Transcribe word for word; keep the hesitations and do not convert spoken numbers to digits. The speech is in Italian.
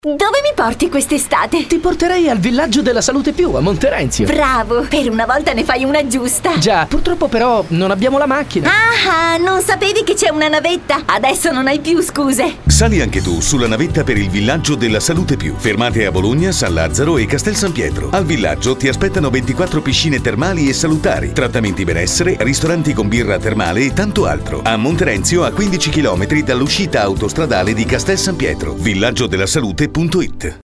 Dove mi porti quest'estate? Ti porterei al Villaggio della Salute Più, a Monterenzio. Bravo, per una volta ne fai una giusta. Già, purtroppo però non abbiamo la macchina. Ah, non sapevi che c'è una navetta? Adesso non hai più scuse. Sali anche tu sulla navetta per il Villaggio della Salute Più. Fermate a Bologna, San Lazzaro e Castel San Pietro. Al villaggio ti aspettano ventiquattro piscine termali e salutari, trattamenti benessere, ristoranti con birra termale e tanto altro. A Monterenzio, a quindici chilometri dall'uscita autostradale di Castel San Pietro. villaggio della salute punto it.